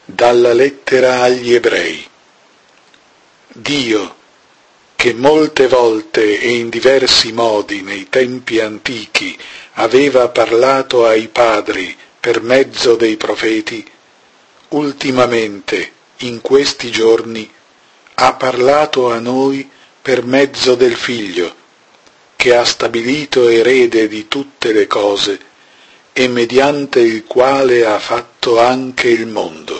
Dalla lettera agli Ebrei. Dio, che molte volte e in diversi modi nei tempi antichi aveva parlato ai padri per mezzo dei profeti, ultimamente, in questi giorni, ha parlato a noi per mezzo del Figlio, che ha stabilito erede di tutte le cose e mediante il quale ha fatto anche il mondo.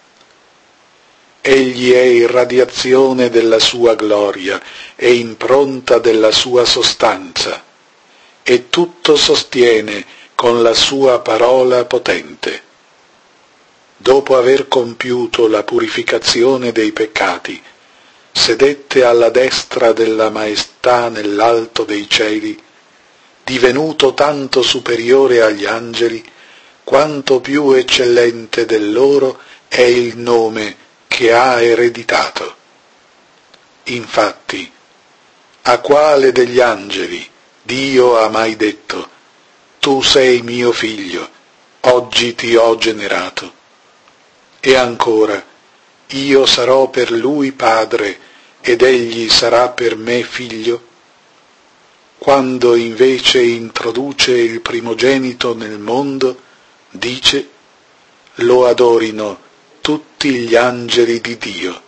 Egli è irradiazione della sua gloria e impronta della sua sostanza, e tutto sostiene con la sua parola potente. Dopo aver compiuto la purificazione dei peccati, sedette alla destra della maestà nell'alto dei cieli, divenuto tanto superiore agli angeli, quanto più eccellente del loro è il nome che ha ereditato. Infatti, a quale degli angeli Dio ha mai detto: «Tu sei mio figlio, oggi ti ho generato»? E ancora, «Io sarò per lui padre ed egli sarà per me figlio»? Quando invece introduce il primogenito nel mondo, dice: «Lo adorino tutti gli angeli di Dio».